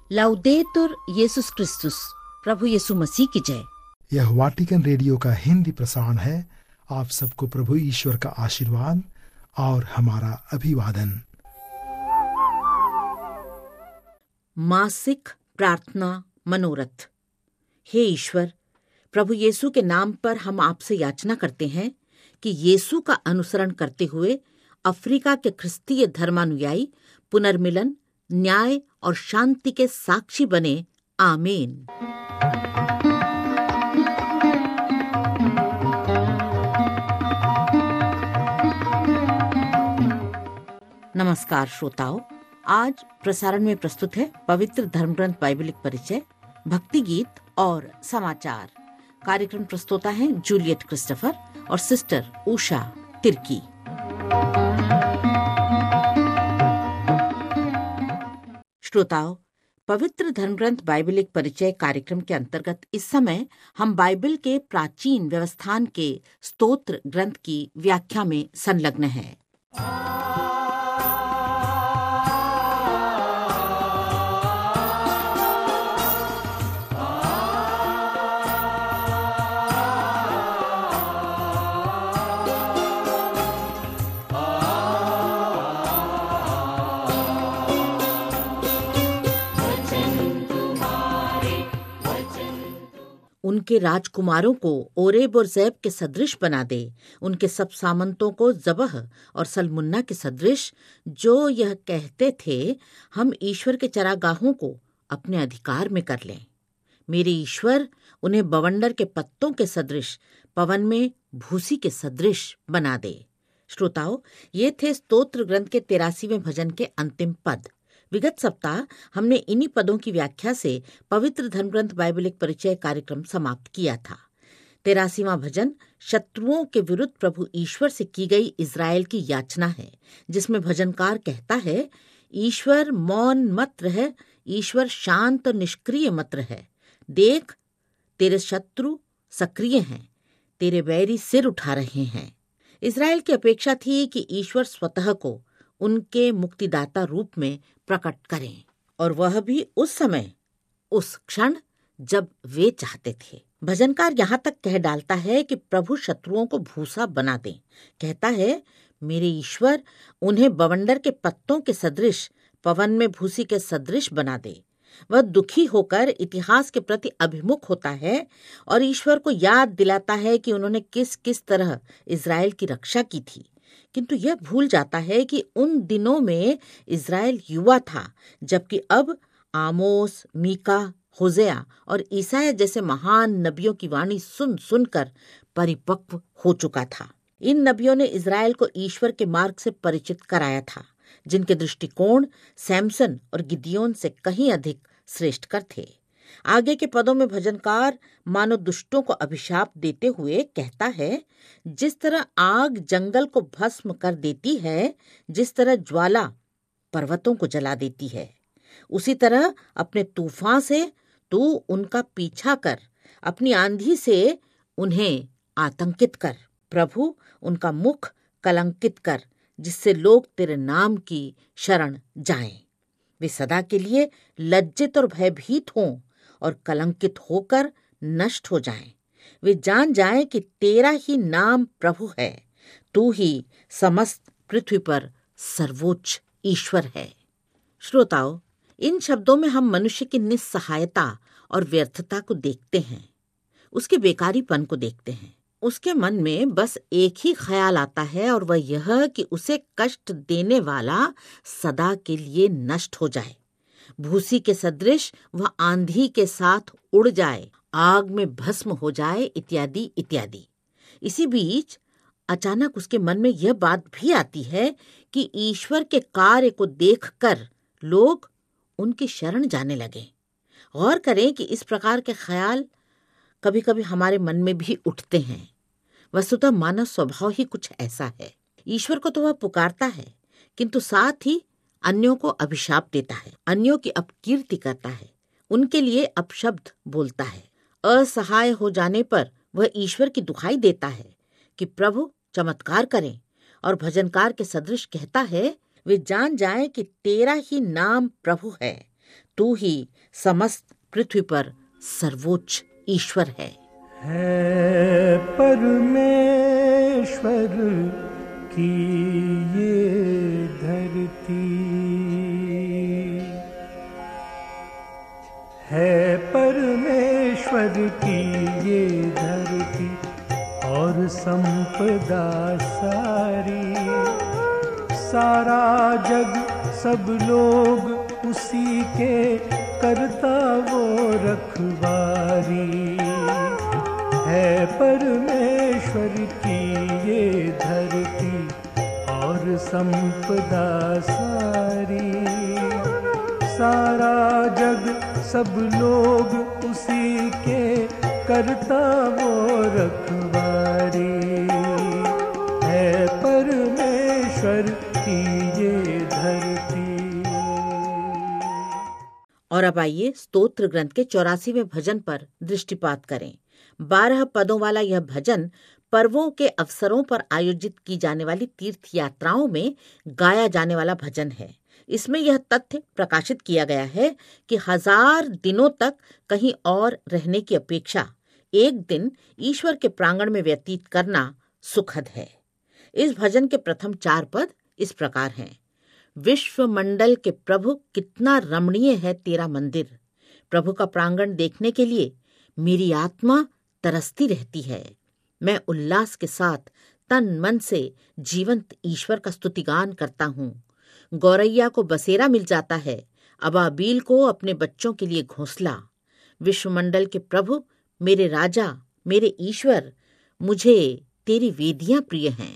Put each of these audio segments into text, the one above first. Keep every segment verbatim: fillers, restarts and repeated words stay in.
लाउदेतुर येसुस क्रिस्तुस, प्रभु यीशु मसीह की जय। यह वाटिकन रेडियो का हिंदी प्रसारण है। आप सबको प्रभु ईश्वर का आशीर्वाद और हमारा अभिवादन। मासिक प्रार्थना मनोरथ। हे ईश्वर, प्रभु यीशु के नाम पर हम आपसे याचना करते हैं कि यीशु का अनुसरण करते हुए अफ्रीका के ख्रिस्तीय धर्मानुयायी पुनर्मिलन, न्याय और शांति के साक्षी बने। आमीन। नमस्कार श्रोताओं, आज प्रसारण में प्रस्तुत है पवित्र धर्मग्रंथ बाइबलिक परिचय, भक्ति गीत और समाचार। कार्यक्रम प्रस्तोता हैं जूलियट क्रिस्टोफर और सिस्टर उषा तिर्की। श्रोताओं, पवित्र धर्मग्रंथ बाइबलिक परिचय कार्यक्रम के अंतर्गत इस समय हम बाइबल के प्राचीन व्यवस्थान के स्तोत्र ग्रंथ की व्याख्या में संलग्न हैं। उनके राजकुमारों को ओरेब और ज़ैब के सदृश बना दे, उनके सब सामंतों को ज़बह और सलमुन्ना के सदृश, जो यह कहते थे हम ईश्वर के चरागाहों को अपने अधिकार में कर लें। मेरे ईश्वर उन्हें बवंडर के पत्तों के सदृश, पवन में भूसी के सदृश बना दे। श्रोताओं, ये थे स्तोत्र ग्रंथ के तिरासीवें भजन के अंतिम पद। विगत सप्ताह हमने इन्हीं पदों की व्याख्या से पवित्र धर्मग्रंथ बाइबलिक परिचय कार्यक्रम समाप्त किया था। तेरासीवां भजन शत्रुओं के विरुद्ध प्रभु ईश्वर से की गई इज़राइल की याचना है, जिसमें भजनकार कहता है, ईश्वर मौन मत रह, ईश्वर शांत और निष्क्रिय मत रह। देख, तेरे शत्रु सक्रिय हैं, तेरे बैरी सिर उठा रहे हैं। इज़राइल की अपेक्षा थी कि ईश्वर स्वतः को उनके मुक्तिदाता रूप में प्रकट करें, और वह भी उस समय, उस क्षण जब वे चाहते थे। भजनकार यहाँ तक कह डालता है कि प्रभु शत्रुओं को भूसा बना दें। कहता है, मेरे ईश्वर उन्हें बवंडर के पत्तों के सदृश, पवन में भूसी के सदृश बना दे। वह दुखी होकर इतिहास के प्रति अभिमुख होता है और ईश्वर को याद दिलाता है कि उन्होंने किस किस तरह इज़राइल की रक्षा की थी, किंतु यह भूल जाता है कि उन दिनों में इज़राइल युवा था, जबकि अब आमोस, मीका, होसेया और ईसाया जैसे महान नबियों की वाणी सुन सुनकर परिपक्व हो चुका था। इन नबियों ने इज़राइल को ईश्वर के मार्ग से परिचित कराया था, जिनके दृष्टिकोण सैमसन और गिदियोन से कहीं अधिक श्रेष्ठकर थे। आगे के पदों में भजनकार मानो दुष्टों को अभिशाप देते हुए कहता है, जिस तरह आग जंगल को भस्म कर देती है, जिस तरह ज्वाला पर्वतों को जला देती है, उसी तरह अपने तूफान से तू उनका पीछा कर, अपनी आंधी से उन्हें आतंकित कर। प्रभु, उनका मुख कलंकित कर, जिससे लोग तेरे नाम की शरण जाएं। वे सदा के लिए लज्जित और भयभीत हों और कलंकित होकर नष्ट हो जाएं। वे जान जाएं कि तेरा ही नाम प्रभु है, तू ही समस्त पृथ्वी पर सर्वोच्च ईश्वर है। श्रोताओं, इन शब्दों में हम मनुष्य की निस्सहायता और व्यर्थता को देखते हैं, उसके बेकारीपन को देखते हैं। उसके मन में बस एक ही ख्याल आता है, और वह यह कि उसे कष्ट देने वाला सदा के लिए नष्ट हो जाए, भूसी के सदृश वह आंधी के साथ उड़ जाए, आग में भस्म हो जाए, इत्यादि इत्यादि। इसी बीच अचानक उसके मन में यह बात भी आती है कि ईश्वर के कार्य को देखकर लोग उनकी शरण जाने लगे। गौर करें कि इस प्रकार के ख्याल कभी कभी हमारे मन में भी उठते हैं। वस्तुतः मानव स्वभाव ही कुछ ऐसा है। ईश्वर को तो वह पुकारता है, किंतु साथ ही अन्यों को अभिशाप देता है, अन्यों की अपकीर्ति करता है, उनके लिए अपशब्द बोलता है। असहाय हो जाने पर वह ईश्वर की दुहाई देता है कि प्रभु चमत्कार करें, और भजनकार के सदृश कहता है, वे जान जाएं कि तेरा ही नाम प्रभु है, तू ही समस्त पृथ्वी पर सर्वोच्च ईश्वर है। है परमेश्वर की ये धरती, है परमेश्वर की ये धरती और संपदा सारी, सारा जग सब लोग उसी के करता वो रखवारी। है परमेश्वर की ये धरती और संपदा सारी, सारा जग सब लोग उसी के करता वो रखवारी। है परमेश्वर की ये धरती। और अब आइए स्तोत्र ग्रंथ के चौरासीवें भजन पर दृष्टिपात करें। बारह पदों वाला यह भजन पर्वों के अवसरों पर आयोजित की जाने वाली तीर्थ यात्राओं में गाया जाने वाला भजन है। इसमें यह तथ्य प्रकाशित किया गया है कि हजार दिनों तक कहीं और रहने की अपेक्षा एक दिन ईश्वर के प्रांगण में व्यतीत करना सुखद है। इस भजन के प्रथम चार पद इस प्रकार हैं। विश्व मंडल के प्रभु कितना रमणीय है तेरा मंदिर। प्रभु का प्रांगण देखने के लिए मेरी आत्मा तरसती रहती है। मैं उल्लास के साथ तन मन से जीवंत ईश्वर का स्तुतिगान करता हूँ। गौरैया को बसेरा मिल जाता है, अबाबील को अपने बच्चों के लिए घोंसला। विश्वमंडल के प्रभु मेरे राजा, मेरे ईश्वर, मुझे तेरी वेदियां प्रिय हैं।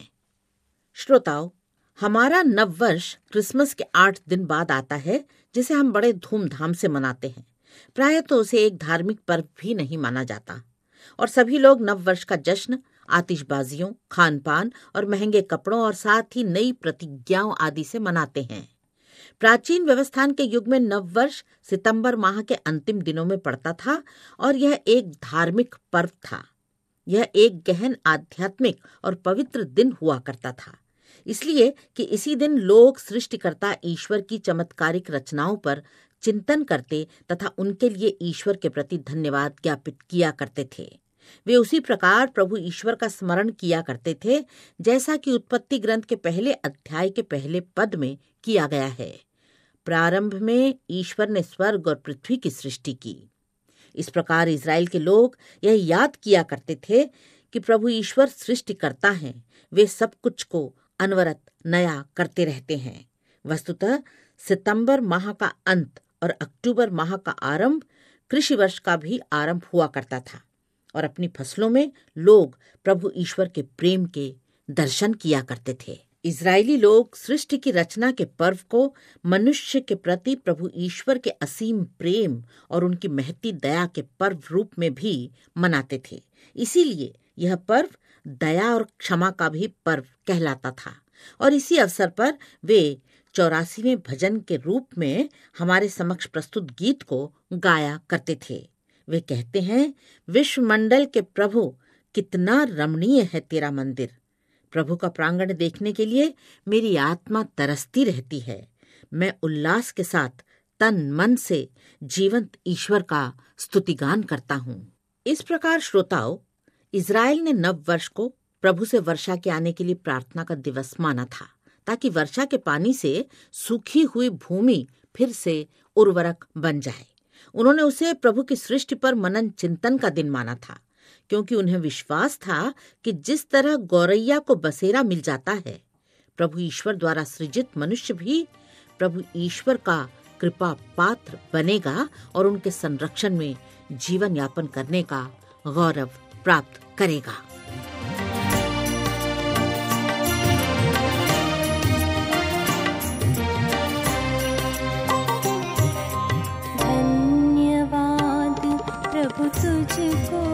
श्रोताओ, हमारा नववर्ष क्रिसमस के आठ दिन बाद आता है, जिसे हम बड़े धूमधाम से मनाते हैं। प्रायः तो उसे एक धार्मिक पर्व भी नहीं माना जाता और सभी लोग नववर्ष का जश्न आतिशबाजियों, खान पान और महंगे कपड़ों और साथ ही नई प्रतिज्ञाओं आदि से मनाते हैं। प्राचीन व्यवस्थान के युग में नववर्ष सितंबर माह के अंतिम दिनों में पड़ता था और यह एक धार्मिक पर्व था। यह एक गहन आध्यात्मिक और पवित्र दिन हुआ करता था, इसलिए कि इसी दिन लोग सृष्टिकर्ता ईश्वर की चमत्कारिक रचनाओं पर चिंतन करते तथा उनके लिए ईश्वर के प्रति धन्यवाद ज्ञापित किया करते थे। वे उसी प्रकार प्रभु ईश्वर का स्मरण किया करते थे जैसा कि उत्पत्ति ग्रंथ के पहले अध्याय के पहले पद में किया गया है। प्रारंभ में ईश्वर ने स्वर्ग और पृथ्वी की सृष्टि की। इस प्रकार इजराइल के लोग यह याद किया करते थे कि प्रभु ईश्वर सृष्टि करता है। वे सब कुछ को अनवरत नया करते रहते हैं। वस्तुतः सितंबर माह का अंत और अक्टूबर माह का आरंभ कृषि वर्ष का भी आरंभ हुआ करता था और अपनी फसलों में लोग प्रभु ईश्वर के प्रेम के दर्शन किया करते थे। इजरायली लोग सृष्टि की रचना के पर्व को मनुष्य के प्रति प्रभु ईश्वर के असीम प्रेम और उनकी महती दया के पर्व रूप में भी मनाते थे। इसीलिए यह पर्व दया और क्षमा का भी पर्व कहलाता था और इसी अवसर पर वे चौरासीवें भजन के रूप में हमारे समक्ष प्रस्तुत गीत को गाया करते थे। वे कहते हैं, विश्वमंडल के प्रभु कितना रमणीय है तेरा मंदिर। प्रभु का प्रांगण देखने के लिए मेरी आत्मा तरसती रहती है। मैं उल्लास के साथ तन मन से जीवंत ईश्वर का स्तुतिगान करता हूँ। इस प्रकार श्रोताओं, इजराइल ने नव वर्ष को प्रभु से वर्षा के आने के लिए प्रार्थना का दिवस माना था, ताकि वर्षा के पानी से सूखी हुई भूमि फिर से उर्वरक बन जाए। उन्होंने उसे प्रभु की सृष्टि पर मनन चिंतन का दिन माना था, क्योंकि उन्हें विश्वास था कि जिस तरह गौरैया को बसेरा मिल जाता है, प्रभु ईश्वर द्वारा सृजित मनुष्य भी प्रभु ईश्वर का कृपा पात्र बनेगा और उनके संरक्षण में जीवन यापन करने का गौरव प्राप्त करेगा। धन्यवाद प्रभु तुझको